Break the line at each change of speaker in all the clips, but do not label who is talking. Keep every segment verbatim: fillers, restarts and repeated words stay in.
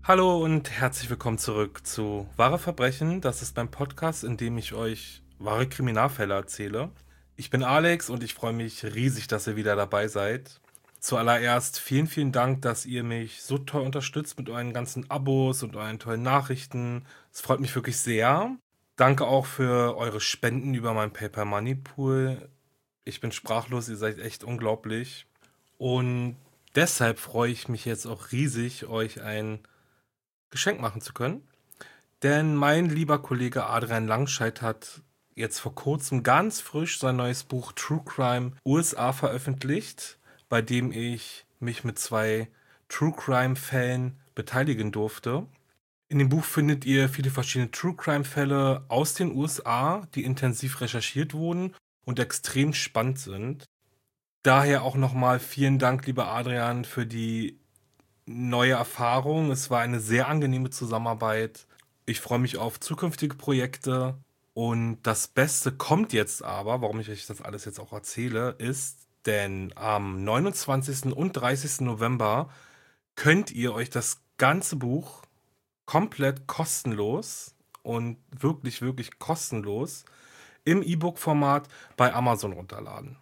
Hallo und herzlich willkommen zurück zu Wahre Verbrechen. Das ist mein Podcast, in dem ich euch wahre Kriminalfälle erzähle. Ich bin Alex und ich freue mich riesig, dass ihr wieder dabei seid. Zuallererst vielen, vielen Dank, dass ihr mich so toll unterstützt mit euren ganzen Abos und euren tollen Nachrichten. Es freut mich wirklich sehr. Danke auch für eure Spenden über mein Paper Money Pool. Ich bin sprachlos, ihr seid echt unglaublich. Und deshalb freue ich mich jetzt auch riesig, euch ein Geschenk machen zu können. Denn mein lieber Kollege Adrian Langscheid hat jetzt vor kurzem ganz frisch sein neues Buch True Crime U S A veröffentlicht, bei dem ich mich mit zwei True Crime Fällen beteiligen durfte. In dem Buch findet ihr viele verschiedene True Crime Fälle aus den U S A, die intensiv recherchiert wurden und extrem spannend sind. Daher auch nochmal vielen Dank, lieber Adrian, für die neue Erfahrung. Es war eine sehr angenehme Zusammenarbeit. Ich freue mich auf zukünftige Projekte. Und das Beste kommt jetzt aber, warum ich euch das alles jetzt auch erzähle, ist, denn am neunundzwanzigsten und dreißigsten November könnt ihr euch das ganze Buch komplett kostenlos und wirklich, wirklich kostenlos im E-Book-Format bei Amazon runterladen.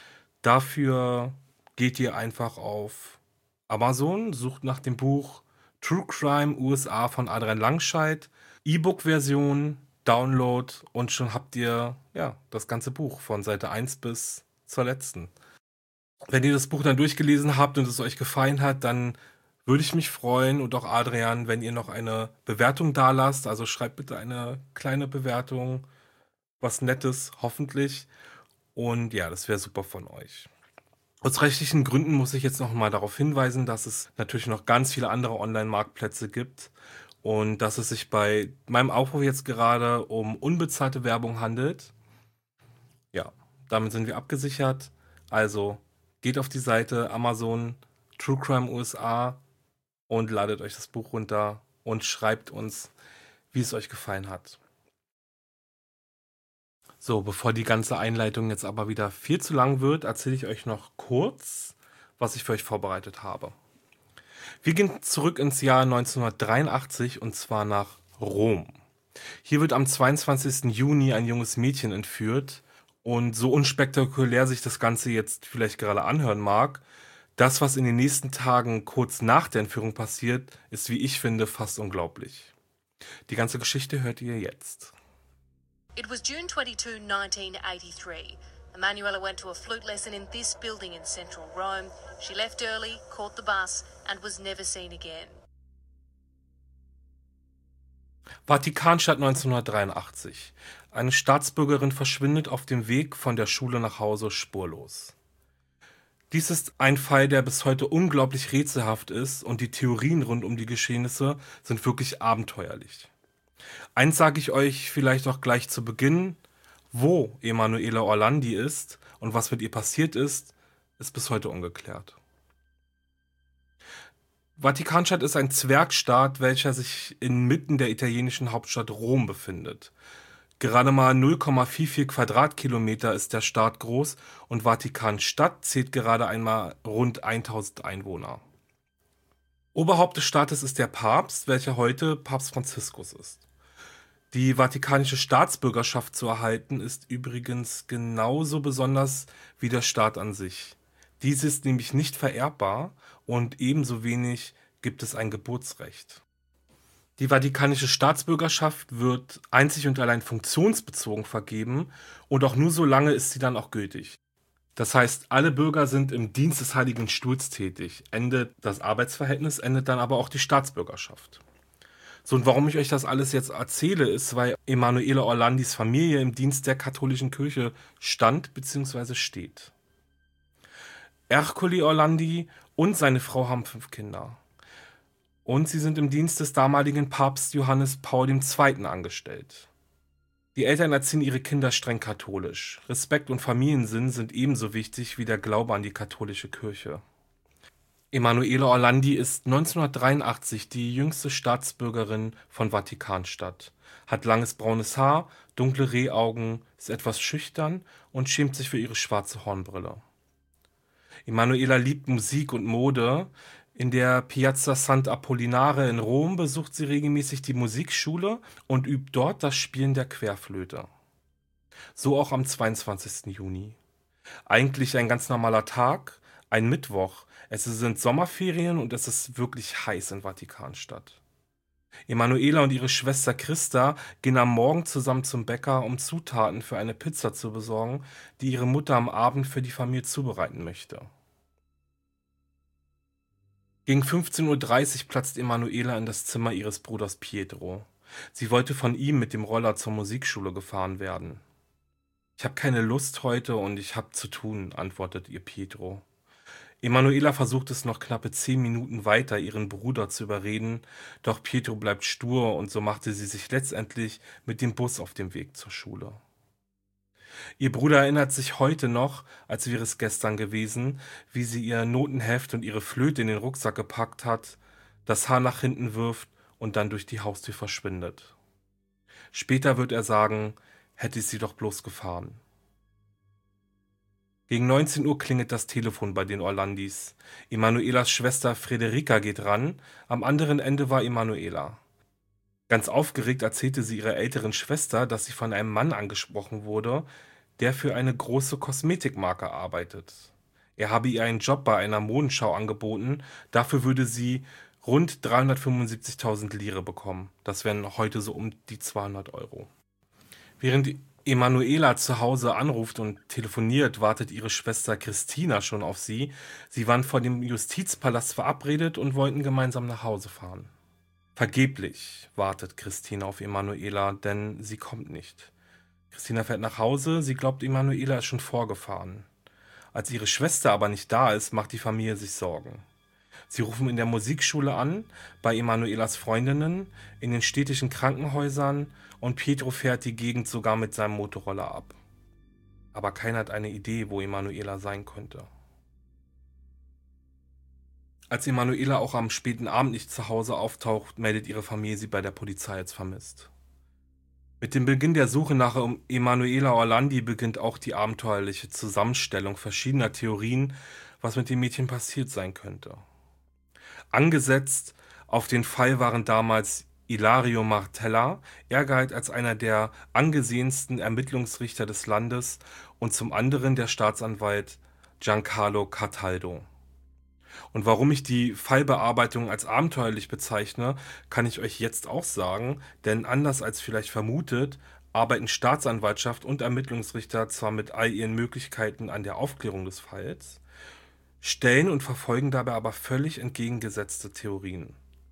Dafür geht ihr einfach auf Amazon, sucht nach dem Buch True Crime U S A von Adrian Langscheid, E-Book-Version, Download und schon habt ihr ja das ganze Buch von Seite eins bis zur letzten. Wenn ihr das Buch dann durchgelesen habt und es euch gefallen hat, dann würde ich mich freuen und auch Adrian, wenn ihr noch eine Bewertung da lasst. Also schreibt bitte eine kleine Bewertung, was Nettes, hoffentlich. Und ja, das wäre super von euch. Aus rechtlichen Gründen muss ich jetzt noch mal darauf hinweisen, dass es natürlich noch ganz viele andere Online-Marktplätze gibt und dass es sich bei meinem Aufruf jetzt gerade um unbezahlte Werbung handelt. Ja, damit sind wir abgesichert. Also geht auf die Seite Amazon True Crime U S A und ladet euch das Buch runter und schreibt uns, wie es euch gefallen hat. So, bevor die ganze Einleitung jetzt aber wieder viel zu lang wird, erzähle ich euch noch kurz, was ich für euch vorbereitet habe. Wir gehen zurück ins Jahr neunzehnhundertdreiundachtzig und zwar nach Rom. Hier wird am zweiundzwanzigsten Juni ein junges Mädchen entführt und so unspektakulär sich das Ganze jetzt vielleicht gerade anhören mag, das, was in den nächsten Tagen kurz nach der Entführung passiert, ist, wie ich finde, fast unglaublich. Die ganze Geschichte hört ihr jetzt.
It was June twenty-second, nineteen eighty-three. Emanuela went to a flute lesson in this building in central Rome. She left early, caught the bus, and was never seen again.
Vatikanstadt neunzehnhundertdreiundachtzig. Eine Staatsbürgerin verschwindet auf dem Weg von der Schule nach Hause spurlos. Dies ist ein Fall, der bis heute unglaublich rätselhaft ist und die Theorien rund um die Geschehnisse sind wirklich abenteuerlich. Eins sage ich euch vielleicht auch gleich zu Beginn: Wo Emanuela Orlandi ist und was mit ihr passiert ist, ist bis heute ungeklärt. Vatikanstadt ist ein Zwergstaat, welcher sich inmitten der italienischen Hauptstadt Rom befindet. Gerade mal null Komma vierundvierzig Quadratkilometer ist der Staat groß und Vatikanstadt zählt gerade einmal rund tausend Einwohner. Oberhaupt des Staates ist der Papst, welcher heute Papst Franziskus ist. Die vatikanische Staatsbürgerschaft zu erhalten, ist übrigens genauso besonders wie der Staat an sich. Dies ist nämlich nicht vererbbar und ebenso wenig gibt es ein Geburtsrecht. Die vatikanische Staatsbürgerschaft wird einzig und allein funktionsbezogen vergeben und auch nur so lange ist sie dann auch gültig. Das heißt, alle Bürger sind im Dienst des Heiligen Stuhls tätig. Endet das Arbeitsverhältnis, endet dann aber auch die Staatsbürgerschaft. So, und warum ich euch das alles jetzt erzähle, ist, weil Emanuela Orlandis Familie im Dienst der katholischen Kirche stand bzw. steht. Ercole Orlandi und seine Frau haben fünf Kinder. Und sie sind im Dienst des damaligen Papst Johannes Paul der Zweite. angestellt. Die Eltern erziehen ihre Kinder streng katholisch. Respekt und Familiensinn sind ebenso wichtig wie der Glaube an die katholische Kirche. Emanuela Orlandi ist neunzehnhundertdreiundachtzig die jüngste Staatsbürgerin von Vatikanstadt, hat langes braunes Haar, dunkle Rehaugen, ist etwas schüchtern und schämt sich für ihre schwarze Hornbrille. Emanuela liebt Musik und Mode. In der Piazza Sant'Apollinare in Rom besucht sie regelmäßig die Musikschule und übt dort das Spielen der Querflöte. So auch am zweiundzwanzigsten Juni. Eigentlich ein ganz normaler Tag, ein Mittwoch. Es sind Sommerferien und es ist wirklich heiß in Vatikanstadt. Emanuela und ihre Schwester Christa gehen am Morgen zusammen zum Bäcker, um Zutaten für eine Pizza zu besorgen, die ihre Mutter am Abend für die Familie zubereiten möchte. Gegen fünfzehn Uhr dreißig platzt Emanuela in das Zimmer ihres Bruders Pietro. Sie wollte von ihm mit dem Roller zur Musikschule gefahren werden. Ich habe keine Lust heute und ich habe zu tun, antwortet ihr Pietro. Emanuela versucht es noch knappe zehn Minuten weiter, ihren Bruder zu überreden, doch Pietro bleibt stur und so machte sie sich letztendlich mit dem Bus auf dem Weg zur Schule. Ihr Bruder erinnert sich heute noch, als wäre es gestern gewesen, wie sie ihr Notenheft und ihre Flöte in den Rucksack gepackt hat, das Haar nach hinten wirft und dann durch die Haustür verschwindet. Später wird er sagen, hätte ich sie doch bloß gefahren. Gegen neunzehn Uhr klingelt das Telefon bei den Orlandis. Emanuelas Schwester Frederica geht ran, am anderen Ende war Emanuela. Ganz aufgeregt erzählte sie ihrer älteren Schwester, dass sie von einem Mann angesprochen wurde, der für eine große Kosmetikmarke arbeitet. Er habe ihr einen Job bei einer Modenschau angeboten, dafür würde sie rund dreihundertfünfundsiebzigtausend Lire bekommen. Das wären heute so um die zweihundert Euro. Während Emanuela zu Hause anruft und telefoniert, wartet ihre Schwester Christina schon auf sie. Sie waren vor dem Justizpalast verabredet und wollten gemeinsam nach Hause fahren. Vergeblich wartet Christina auf Emanuela, denn sie kommt nicht. Christina fährt nach Hause, sie glaubt, Emanuela ist schon vorgefahren. Als ihre Schwester aber nicht da ist, macht die Familie sich Sorgen. Sie rufen in der Musikschule an, bei Emanuelas Freundinnen, in den städtischen Krankenhäusern und Pietro fährt die Gegend sogar mit seinem Motorroller ab. Aber keiner hat eine Idee, wo Emanuela sein könnte. Als Emanuela auch am späten Abend nicht zu Hause auftaucht, meldet ihre Familie sie bei der Polizei als vermisst. Mit dem Beginn der Suche nach Emanuela Orlandi beginnt auch die abenteuerliche Zusammenstellung verschiedener Theorien, was mit dem Mädchen passiert sein könnte. Angesetzt auf den Fall waren damals Ilario Martella, er galt als einer der angesehensten Ermittlungsrichter des Landes, und zum anderen der Staatsanwalt Giancarlo Cataldo. Und warum ich die Fallbearbeitung als abenteuerlich bezeichne, kann ich euch jetzt auch sagen, denn anders als vielleicht vermutet, arbeiten Staatsanwaltschaft und Ermittlungsrichter zwar mit all ihren Möglichkeiten an der Aufklärung des Falls, stellen und verfolgen dabei aber völlig entgegengesetzte Theorien.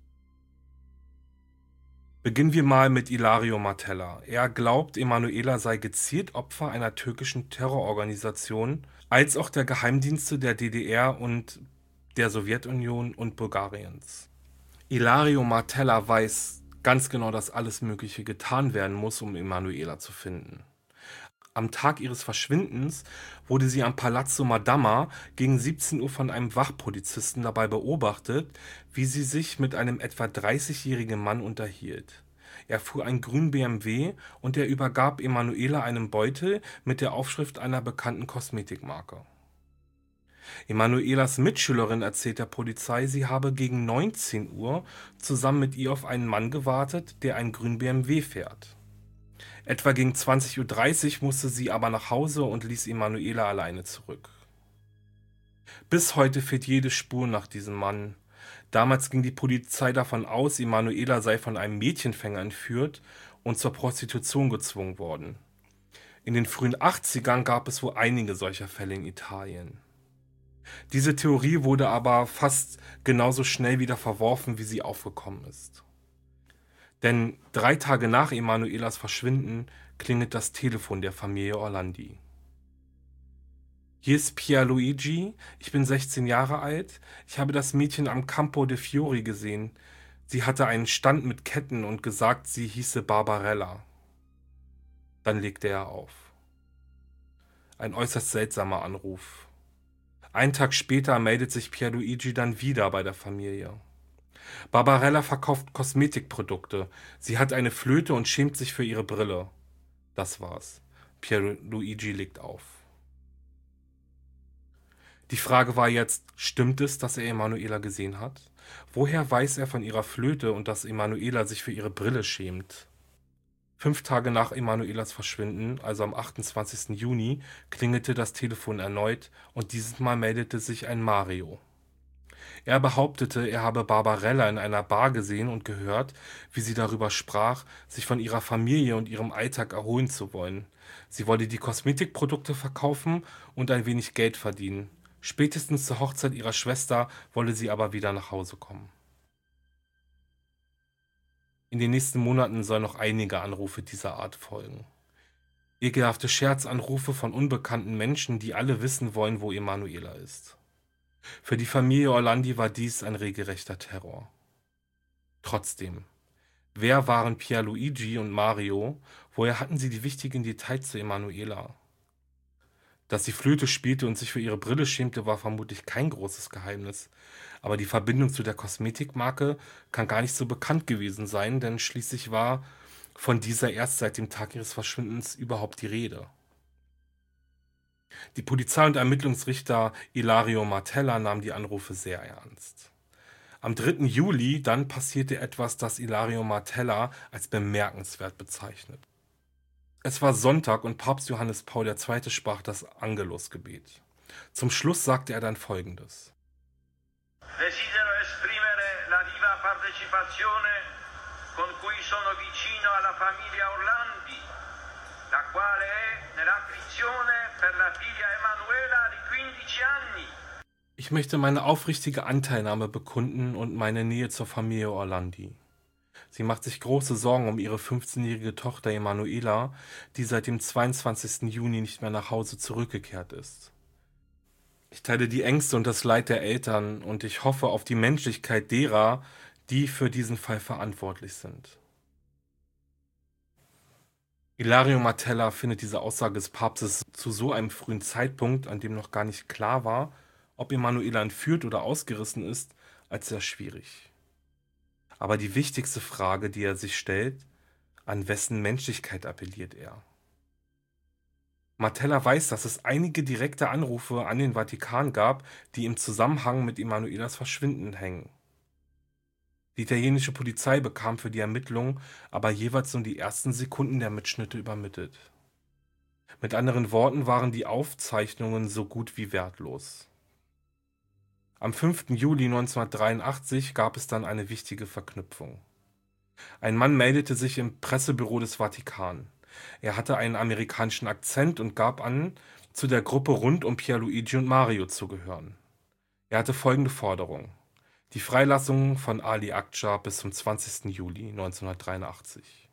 Beginnen wir mal mit Ilario Martella. Er glaubt, Emanuela sei gezielt Opfer einer türkischen Terrororganisation, als auch der Geheimdienste der D D R und der Sowjetunion und Bulgariens. Ilario Martella weiß ganz genau, dass alles Mögliche getan werden muss, um Emanuela zu finden. Am Tag ihres Verschwindens wurde sie am Palazzo Madama gegen siebzehn Uhr von einem Wachpolizisten dabei beobachtet, wie sie sich mit einem etwa dreißigjährigen Mann unterhielt. Er fuhr einen grünen B M W und er übergab Emanuela einen Beutel mit der Aufschrift einer bekannten Kosmetikmarke. Emanuelas Mitschülerin erzählt der Polizei, sie habe gegen neunzehn Uhr zusammen mit ihr auf einen Mann gewartet, der einen grünen B M W fährt. Etwa gegen zwanzig Uhr dreißig musste sie aber nach Hause und ließ Emanuela alleine zurück. Bis heute fehlt jede Spur nach diesem Mann. Damals ging die Polizei davon aus, Emanuela sei von einem Mädchenfänger entführt und zur Prostitution gezwungen worden. In den frühen achtzigern gab es wohl einige solcher Fälle in Italien. Diese Theorie wurde aber fast genauso schnell wieder verworfen, wie sie aufgekommen ist. Denn drei Tage nach Emanuelas Verschwinden klingelt das Telefon der Familie Orlandi. Hier ist Pierluigi, ich bin sechzehn Jahre alt, ich habe das Mädchen am Campo de' Fiori gesehen. Sie hatte einen Stand mit Ketten und gesagt, sie hieße Barbarella. Dann legte er auf. Ein äußerst seltsamer Anruf. Einen Tag später meldet sich Pierluigi dann wieder bei der Familie. Barbarella verkauft Kosmetikprodukte. Sie hat eine Flöte und schämt sich für ihre Brille. Das war's. Pierluigi legt auf. Die Frage war jetzt, stimmt es, dass er Emanuela gesehen hat? Woher weiß er von ihrer Flöte und dass Emanuela sich für ihre Brille schämt? Fünf Tage nach Emanuelas Verschwinden, also am achtundzwanzigsten Juni, klingelte das Telefon erneut und dieses Mal meldete sich ein Mario. Er behauptete, er habe Barbarella in einer Bar gesehen und gehört, wie sie darüber sprach, sich von ihrer Familie und ihrem Alltag erholen zu wollen. Sie wolle die Kosmetikprodukte verkaufen und ein wenig Geld verdienen. Spätestens zur Hochzeit ihrer Schwester wolle sie aber wieder nach Hause kommen. In den nächsten Monaten sollen noch einige Anrufe dieser Art folgen. Ekelhafte Scherzanrufe von unbekannten Menschen, die alle wissen wollen, wo Emanuela ist. Für die Familie Orlandi war dies ein regelrechter Terror. Trotzdem, wer waren Pierluigi und Mario? Woher hatten sie die wichtigen Details zu Emanuela? Dass sie Flöte spielte und sich für ihre Brille schämte, war vermutlich kein großes Geheimnis. Aber die Verbindung zu der Kosmetikmarke kann gar nicht so bekannt gewesen sein, denn schließlich war von dieser erst seit dem Tag ihres Verschwindens überhaupt die Rede. Die Polizei und Ermittlungsrichter Ilario Martella nahmen die Anrufe sehr ernst. Am dritten Juli dann passierte etwas, das Ilario Martella als bemerkenswert bezeichnet. Es war Sonntag und Papst Johannes Paul der Zweite sprach das Angelusgebet. Zum Schluss sagte er dann Folgendes.
Desidero esprimere la viva partecipazione con cui sono vicino alla famiglia Orlandi, la quale è nell'afflizione per la figlia Emanuela di quindici anni.
Ich möchte meine aufrichtige Anteilnahme bekunden und meine Nähe zur Familie Orlandi. Sie macht sich große Sorgen um ihre fünfzehnjährige Tochter Emanuela, die seit dem zweiundzwanzigsten Juni nicht mehr nach Hause zurückgekehrt ist. Ich teile die Ängste und das Leid der Eltern und ich hoffe auf die Menschlichkeit derer, die für diesen Fall verantwortlich sind. Ilario Martella findet diese Aussage des Papstes zu so einem frühen Zeitpunkt, an dem noch gar nicht klar war, ob Emanuela entführt oder ausgerissen ist, als sehr schwierig. Aber die wichtigste Frage, die er sich stellt, an wessen Menschlichkeit appelliert er? Martella weiß, dass es einige direkte Anrufe an den Vatikan gab, die im Zusammenhang mit Emanuelas Verschwinden hängen. Die italienische Polizei bekam für die Ermittlungen aber jeweils nur die ersten Sekunden der Mitschnitte übermittelt. Mit anderen Worten waren die Aufzeichnungen so gut wie wertlos. Am fünften Juli neunzehnhundertdreiundachtzig gab es dann eine wichtige Verknüpfung. Ein Mann meldete sich im Pressebüro des Vatikan. Er hatte einen amerikanischen Akzent und gab an, zu der Gruppe rund um Pierluigi und Mario zu gehören. Er hatte folgende Forderung: die Freilassung von Ali Akça bis zum zwanzigsten Juli neunzehnhundertdreiundachtzig.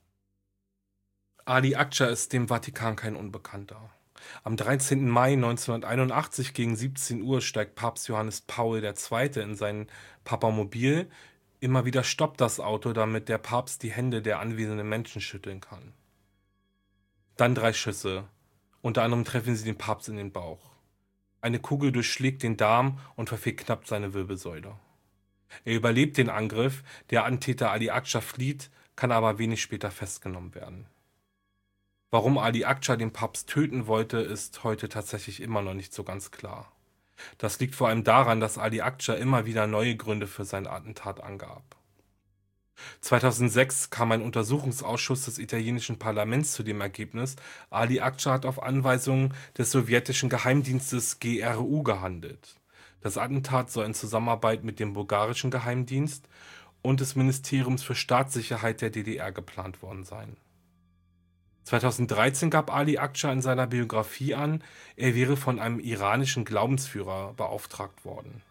Ali Akça ist dem Vatikan kein Unbekannter. Am dreizehnten Mai neunzehnhunderteinundachtzig gegen siebzehn Uhr steigt Papst Johannes Paul der Zweite in sein Papamobil. Immer wieder stoppt das Auto, damit der Papst die Hände der anwesenden Menschen schütteln kann. Dann drei Schüsse. Unter anderem treffen sie den Papst in den Bauch. Eine Kugel durchschlägt den Darm und verfehlt knapp seine Wirbelsäule. Er überlebt den Angriff, der Attentäter Ali Akça flieht, kann aber wenig später festgenommen werden. Warum Ali Akça den Papst töten wollte, ist heute tatsächlich immer noch nicht so ganz klar. Das liegt vor allem daran, dass Ali Akça immer wieder neue Gründe für sein Attentat angab. zweitausendsechs kam ein Untersuchungsausschuss des italienischen Parlaments zu dem Ergebnis, Ali Akça hat auf Anweisung des sowjetischen Geheimdienstes G R U gehandelt. Das Attentat soll in Zusammenarbeit mit dem bulgarischen Geheimdienst und des Ministeriums für Staatssicherheit der D D R geplant worden sein. zweitausenddreizehn gab Ali Akça in seiner Biografie an, er wäre von einem iranischen Glaubensführer beauftragt worden.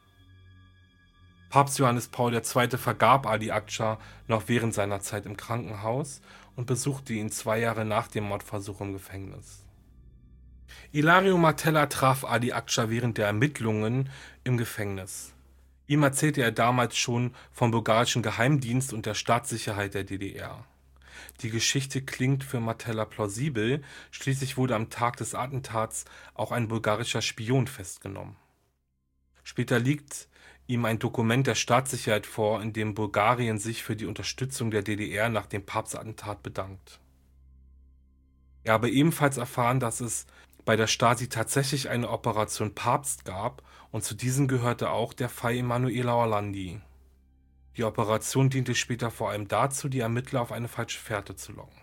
Papst Johannes Paul der Zweite vergab Ali Akça noch während seiner Zeit im Krankenhaus und besuchte ihn zwei Jahre nach dem Mordversuch im Gefängnis. Ilario Martella traf Ali Akça während der Ermittlungen im Gefängnis. Ihm erzählte er damals schon vom bulgarischen Geheimdienst und der Staatssicherheit der D D R. Die Geschichte klingt für Martella plausibel, schließlich wurde am Tag des Attentats auch ein bulgarischer Spion festgenommen. Später liegt ihm ein Dokument der Staatssicherheit vor, in dem Bulgarien sich für die Unterstützung der D D R nach dem Papstattentat bedankt. Er habe ebenfalls erfahren, dass es bei der Stasi tatsächlich eine Operation Papst gab und zu diesen gehörte auch der Fall Emanuela Orlandi. Die Operation diente später vor allem dazu, die Ermittler auf eine falsche Fährte zu locken.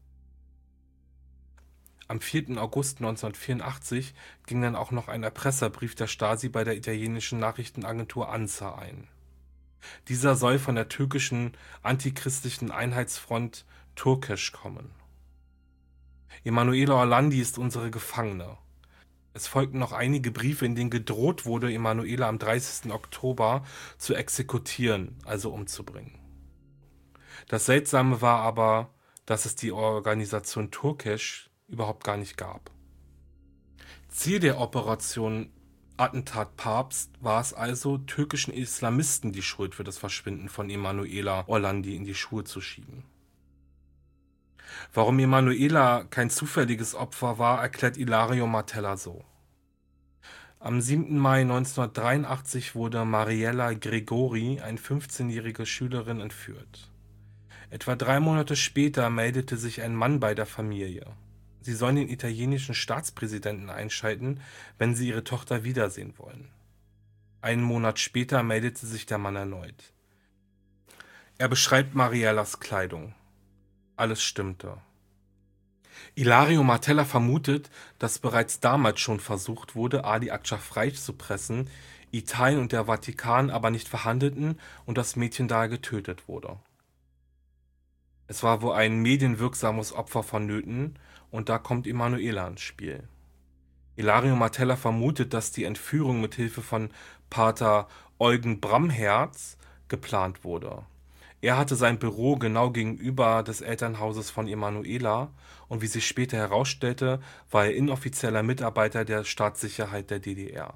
Am vierten August neunzehnhundertvierundachtzig ging dann auch noch ein Erpresserbrief der Stasi bei der italienischen Nachrichtenagentur ANSA ein. Dieser soll von der türkischen antichristlichen Einheitsfront Turkish kommen. Emanuela Orlandi ist unsere Gefangene. Es folgten noch einige Briefe, in denen gedroht wurde, Emanuela am dreißigsten Oktober zu exekutieren, also umzubringen. Das Seltsame war aber, dass es die Organisation Turkish überhaupt gar nicht gab. Ziel der Operation Attentat Papst war es also, türkischen Islamisten die Schuld für das Verschwinden von Emanuela Orlandi in die Schuhe zu schieben. Warum Emanuela kein zufälliges Opfer war, erklärt Ilario Martella so. Am siebten Mai neunzehnhundertdreiundachtzig wurde Mariella Gregori, eine fünfzehnjährige Schülerin, entführt. Etwa drei Monate später meldete sich ein Mann bei der Familie. Sie sollen den italienischen Staatspräsidenten einschalten, wenn sie ihre Tochter wiedersehen wollen. Einen Monat später meldete sich der Mann erneut. Er beschreibt Mariellas Kleidung. Alles stimmte. Ilario Martella vermutet, dass bereits damals schon versucht wurde, Ali Akçaa freizupressen, Italien und der Vatikan aber nicht verhandelten und das Mädchen daher getötet wurde. Es war wohl ein medienwirksames Opfer vonnöten und da kommt Emanuela ins Spiel. Ilario Martella vermutet, dass die Entführung mit Hilfe von Pater Eugen Bramherz geplant wurde. Er hatte sein Büro genau gegenüber des Elternhauses von Emanuela und wie sich später herausstellte, war er inoffizieller Mitarbeiter der Staatssicherheit der D D R.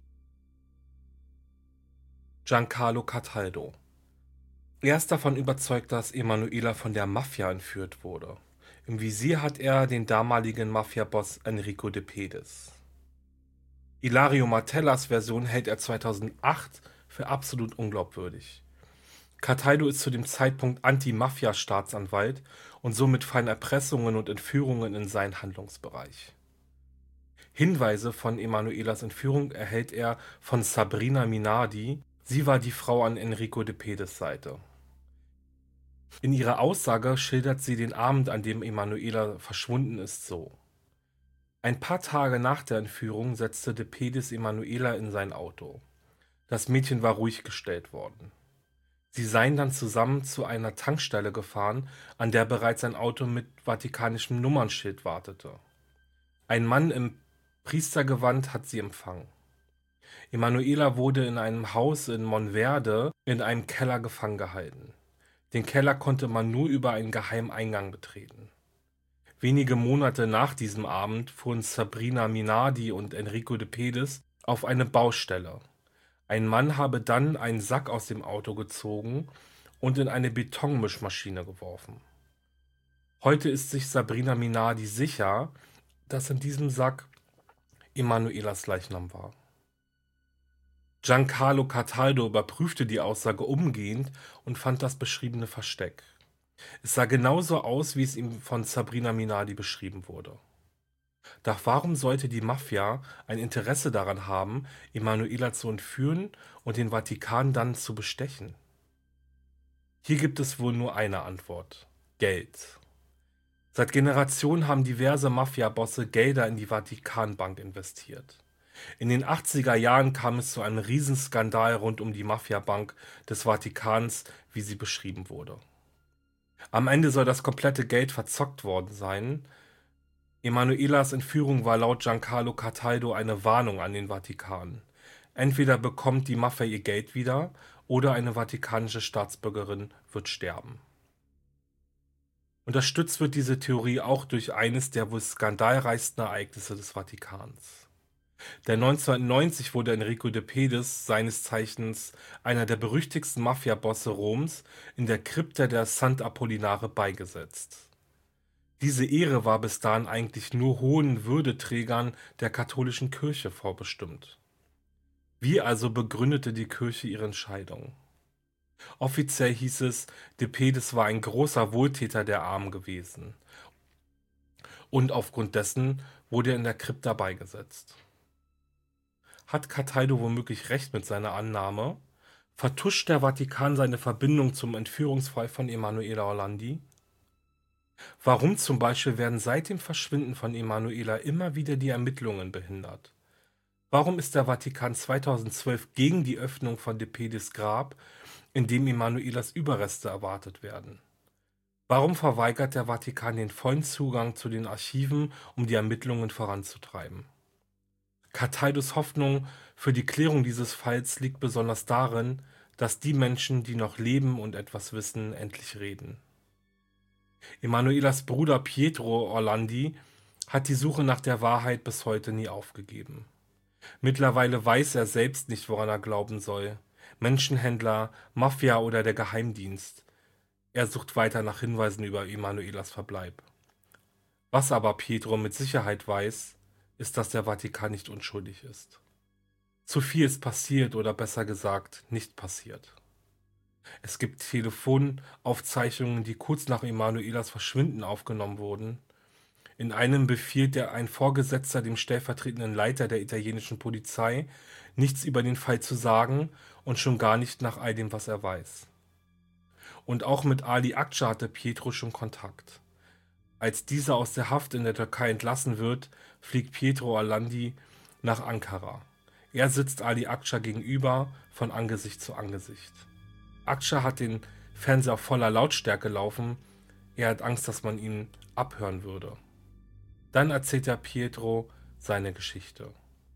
Giancarlo Cataldo. Er ist davon überzeugt, dass Emanuela von der Mafia entführt wurde. Im Visier hat er den damaligen Mafia-Boss Enrico De Pedis. Ilario Martellas Version hält er zweitausendacht für absolut unglaubwürdig. Cataldo ist zu dem Zeitpunkt Anti-Mafia-Staatsanwalt und somit fallen Erpressungen und Entführungen in seinen Handlungsbereich. Hinweise von Emanuelas Entführung erhält er von Sabrina Minardi. Sie war die Frau an Enrico De Pedis Seite. In ihrer Aussage schildert sie den Abend, an dem Emanuela verschwunden ist, so. Ein paar Tage nach der Entführung setzte De Pedis Emanuela in sein Auto. Das Mädchen war ruhig gestellt worden. Sie seien dann zusammen zu einer Tankstelle gefahren, an der bereits ein Auto mit vatikanischem Nummernschild wartete. Ein Mann im Priestergewand hat sie empfangen. Emanuela wurde in einem Haus in Monverde in einem Keller gefangen gehalten. Den Keller konnte man nur über einen geheimen Eingang betreten. Wenige Monate nach diesem Abend fuhren Sabrina Minardi und Enrico De Pedis auf eine Baustelle. Ein Mann habe dann einen Sack aus dem Auto gezogen und in eine Betonmischmaschine geworfen. Heute ist sich Sabrina Minardi sicher, dass in diesem Sack Emanuelas Leichnam war. Giancarlo Cataldo überprüfte die Aussage umgehend und fand das beschriebene Versteck. Es sah genauso aus, wie es ihm von Sabrina Minardi beschrieben wurde. Doch warum sollte die Mafia ein Interesse daran haben, Emanuela zu entführen und den Vatikan dann zu bestechen? Hier gibt es wohl nur eine Antwort: Geld. Seit Generationen haben diverse Mafia-Bosse Gelder in die Vatikanbank investiert. In den achtziger Jahren kam es zu einem Riesenskandal rund um die Mafia-Bank des Vatikans, wie sie beschrieben wurde. Am Ende soll das komplette Geld verzockt worden sein. Emanuelas Entführung war laut Giancarlo Cataldo eine Warnung an den Vatikan. Entweder bekommt die Mafia ihr Geld wieder oder eine vatikanische Staatsbürgerin wird sterben. Unterstützt wird diese Theorie auch durch eines der wohl skandalreichsten Ereignisse des Vatikans. Denn neunzehnhundertneunzig wurde Enrico De Pedis, seines Zeichens einer der berüchtigsten Mafia-Bosse Roms, in der Krypta der Sant'Apollinare beigesetzt. Diese Ehre war bis dahin eigentlich nur hohen Würdeträgern der katholischen Kirche vorbestimmt. Wie also begründete die Kirche ihre Entscheidung? Offiziell hieß es, De Pedis war ein großer Wohltäter der Armen gewesen. und aufgrund dessen wurde er in der Krypta beigesetzt. Hat Cataldo womöglich recht mit seiner Annahme? Vertuscht der Vatikan seine Verbindung zum Entführungsfall von Emanuela Orlandi? Warum zum Beispiel werden seit dem Verschwinden von Emanuela immer wieder die Ermittlungen behindert? Warum ist der Vatikan zweitausendzwölf gegen die Öffnung von De Pedis Grab, in dem Emanuelas Überreste erwartet werden? Warum verweigert der Vatikan den vollen Zugang zu den Archiven, um die Ermittlungen voranzutreiben? Cataldos Hoffnung für die Klärung dieses Falls liegt besonders darin, dass die Menschen, die noch leben und etwas wissen, endlich reden. Emanuelas Bruder Pietro Orlandi hat die Suche nach der Wahrheit bis heute nie aufgegeben. Mittlerweile weiß er selbst nicht, woran er glauben soll. Menschenhändler, Mafia oder der Geheimdienst. Er sucht weiter nach Hinweisen über Emanuelas Verbleib. Was aber Pietro mit Sicherheit weiß, ist, dass der Vatikan nicht unschuldig ist. Zu viel ist passiert oder besser gesagt nicht passiert. Es gibt Telefonaufzeichnungen, die kurz nach Emanuelas Verschwinden aufgenommen wurden. In einem befiehlt der ein Vorgesetzter dem stellvertretenden Leiter der italienischen Polizei, nichts über den Fall zu sagen und schon gar nicht nach all dem, was er weiß. Und auch mit Ali Akça hatte Pietro schon Kontakt. Als dieser aus der Haft in der Türkei entlassen wird, fliegt Pietro Orlandi nach Ankara. Er sitzt Ali Akça gegenüber, von Angesicht zu Angesicht. Akça hat den Fernseher auf voller Lautstärke laufen, er hat Angst, dass man ihn abhören würde. Dann erzählt er Pietro seine Geschichte.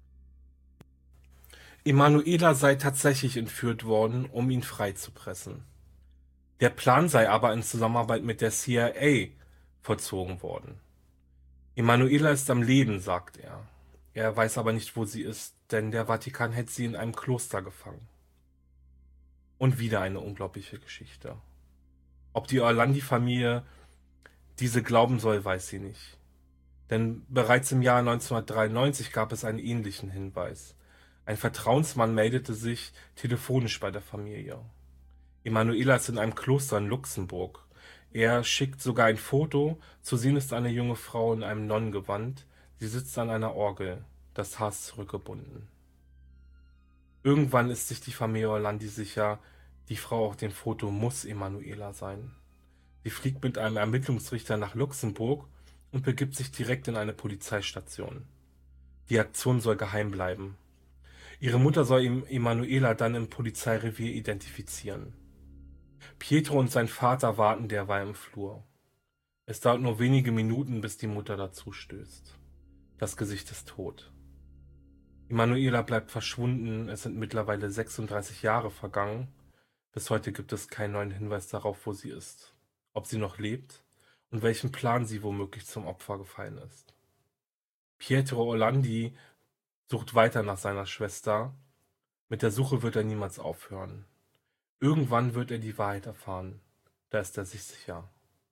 Emanuela sei tatsächlich entführt worden, um ihn freizupressen. Der Plan sei aber in Zusammenarbeit mit der C I A vollzogen worden. Emanuela ist am Leben, sagt er. Er weiß aber nicht, wo sie ist, denn der Vatikan hält sie in einem Kloster gefangen. Und wieder eine unglaubliche Geschichte. Ob die Orlandi-Familie diese glauben soll, weiß sie nicht. Denn bereits im Jahr neunzehnhundertdreiundneunzig gab es einen ähnlichen Hinweis. Ein Vertrauensmann meldete sich telefonisch bei der Familie. Emanuela ist in einem Kloster in Luxemburg. Er schickt sogar ein Foto. Zu sehen ist eine junge Frau in einem Nonnengewand. Sie sitzt an einer Orgel, das Haar ist zurückgebunden. Irgendwann ist sich die Familie Orlandi sicher, die Frau auf dem Foto muss Emanuela sein. Sie fliegt mit einem Ermittlungsrichter nach Luxemburg und begibt sich direkt in eine Polizeistation. Die Aktion soll geheim bleiben. Ihre Mutter soll ihm Emanuela dann im Polizeirevier identifizieren. Pietro und sein Vater warten derweil im Flur. Es dauert nur wenige Minuten, bis die Mutter dazu stößt. Das Gesicht ist tot. Emanuela bleibt verschwunden, es sind mittlerweile sechsunddreißig Jahre vergangen. Bis heute gibt es keinen neuen Hinweis darauf, wo sie ist, ob sie noch lebt und welchem Plan sie womöglich zum Opfer gefallen ist. Pietro Orlandi sucht weiter nach seiner Schwester. Mit der Suche wird er niemals aufhören. Irgendwann wird er die Wahrheit erfahren. Da ist er sich sicher.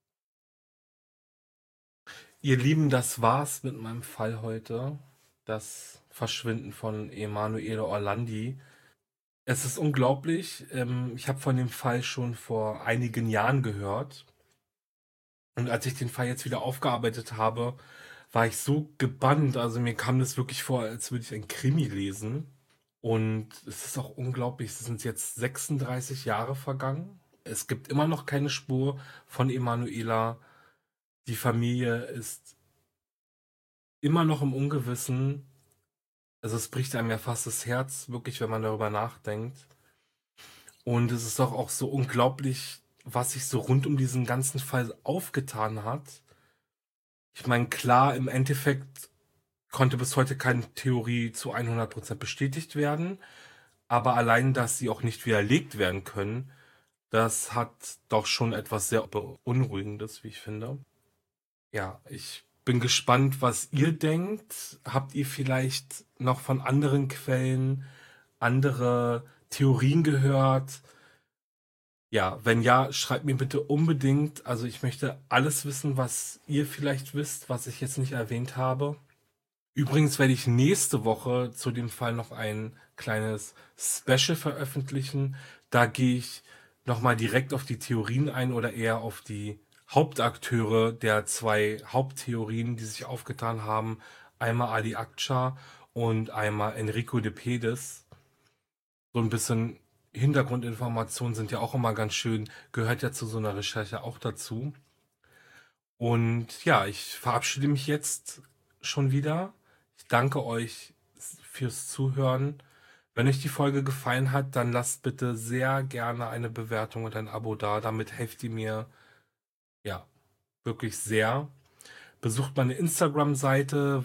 Ihr Lieben, das war's mit meinem Fall heute. Das Verschwinden von Emanuela Orlandi. Es ist unglaublich. Ähm, ich habe von dem Fall schon vor einigen Jahren gehört. Und als ich den Fall jetzt wieder aufgearbeitet habe, war ich so gebannt. Also mir kam das wirklich vor, als würde ich ein Krimi lesen. Und es ist auch unglaublich. Es sind jetzt sechsunddreißig Jahre vergangen. Es gibt immer noch keine Spur von Emanuela. Die Familie ist immer noch im Ungewissen. Also es bricht einem ja fast das Herz, wirklich, wenn man darüber nachdenkt. Und es ist doch auch so unglaublich, was sich so rund um diesen ganzen Fall aufgetan hat. Ich meine, klar, im Endeffekt konnte bis heute keine Theorie zu hundert Prozent bestätigt werden. Aber allein, dass sie auch nicht widerlegt werden können, das hat doch schon etwas sehr Beunruhigendes, wie ich finde. Ja, ich bin gespannt, was ihr denkt. Habt ihr vielleicht noch von anderen Quellen andere Theorien gehört? Ja, wenn ja, schreibt mir bitte unbedingt. Also ich möchte alles wissen, was ihr vielleicht wisst, was ich jetzt nicht erwähnt habe. Übrigens werde ich nächste Woche zu dem Fall noch ein kleines Special veröffentlichen. Da gehe ich nochmal direkt auf die Theorien ein oder eher auf die Hauptakteure der zwei Haupttheorien, die sich aufgetan haben. Einmal Ali Akçaa und einmal Enrico de Pedis. So ein bisschen Hintergrundinformationen sind ja auch immer ganz schön, gehört ja zu so einer Recherche auch dazu. Und ja, ich verabschiede mich jetzt schon wieder. Ich danke euch fürs Zuhören. Wenn euch die Folge gefallen hat, dann lasst bitte sehr gerne eine Bewertung und ein Abo da. Damit helft ihr mir, ja, wirklich sehr. Besucht meine Instagram-Seite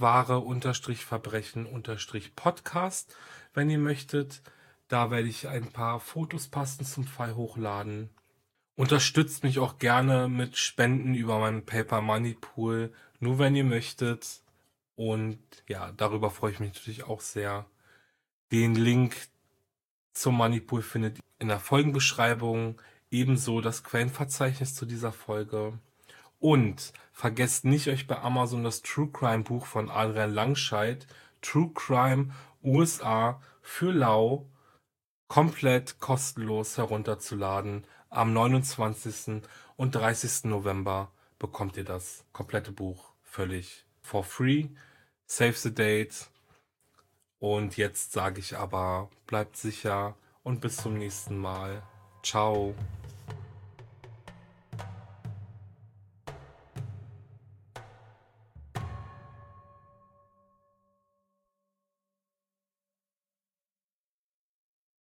wahre-verbrechen-podcast, wenn ihr möchtet. Da werde ich ein paar Fotos passend zum Fall hochladen. Unterstützt mich auch gerne mit Spenden über meinen Paper Money Pool, nur wenn ihr möchtet. Und ja, darüber freue ich mich natürlich auch sehr. Den Link zum Money Pool findet ihr in der Folgenbeschreibung, ebenso das Quellenverzeichnis zu dieser Folge. Und vergesst nicht, euch bei Amazon das True Crime Buch von Adrian Langscheid, True Crime U S A für lau, komplett kostenlos herunterzuladen. Am neunundzwanzigsten und dreißigsten November bekommt ihr das komplette Buch völlig for free. Save the date. Und jetzt sage ich aber, bleibt sicher und bis zum nächsten Mal. Ciao.